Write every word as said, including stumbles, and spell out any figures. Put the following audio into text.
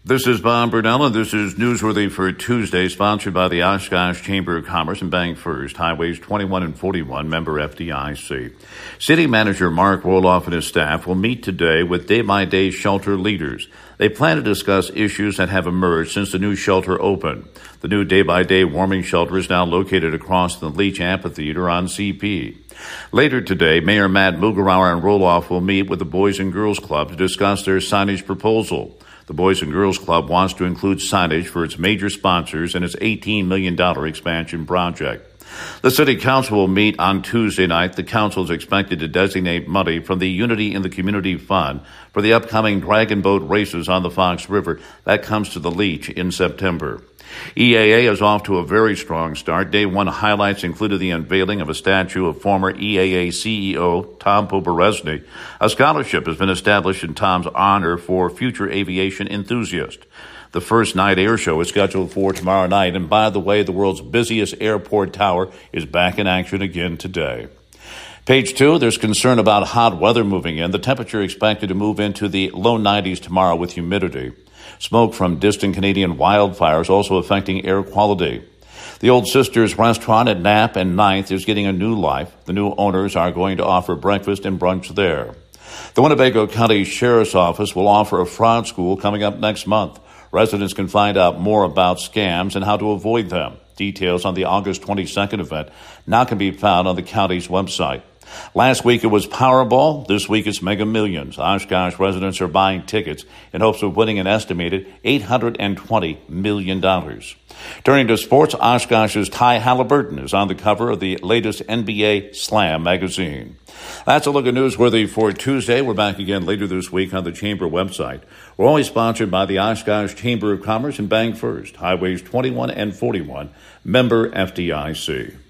This is Bob Burnell, and this is Newsworthy for Tuesday, sponsored by the Oshkosh Chamber of Commerce and Bank First, Highways twenty-one and forty-one, member F D I C. City Manager Mark Roloff and his staff will meet today with day-by-day shelter leaders. They plan to discuss issues that have emerged since the new shelter opened. The new day-by-day warming shelter is now located across the Leach Amphitheater on C P. Later today, Mayor Matt Mugelauer and Roloff will meet with the Boys and Girls Club to discuss their signage proposal. The Boys and Girls Club wants to include signage for its major sponsors in its eighteen million dollars expansion project. The City Council will meet on Tuesday night. The Council is expected to designate money from the Unity in the Community Fund for the upcoming Dragon Boat races on the Fox River. That comes to the Leach in September. E A A is off to a very strong start. Day one highlights included the unveiling of a statue of former E A A C E O Tom Poberezny. A scholarship has been established in Tom's honor for future aviation enthusiasts. The first night air show is scheduled for tomorrow night. And by the way, the world's busiest airport tower is back in action again today. Page two, there's concern about hot weather moving in. The temperature expected to move into the low nineties tomorrow with humidity. Smoke from distant Canadian wildfires also affecting air quality. The Old Sisters restaurant at Knapp and ninth is getting a new life. The new owners are going to offer breakfast and brunch there. The Winnebago County Sheriff's Office will offer a fraud school coming up next month. Residents can find out more about scams and how to avoid them. Details on the August twenty-second event now can be found on the county's website. Last week it was Powerball. This week it's Mega Millions. Oshkosh residents are buying tickets in hopes of winning an estimated eight hundred twenty million dollars. Turning to sports, Oshkosh's Ty Halliburton is on the cover of the latest N B A Slam magazine. That's a look at Newsworthy for Tuesday. We're back again later this week on the Chamber website. We're always sponsored by the Oshkosh Chamber of Commerce and Bank First, Highways twenty-one and forty-one, member F D I C.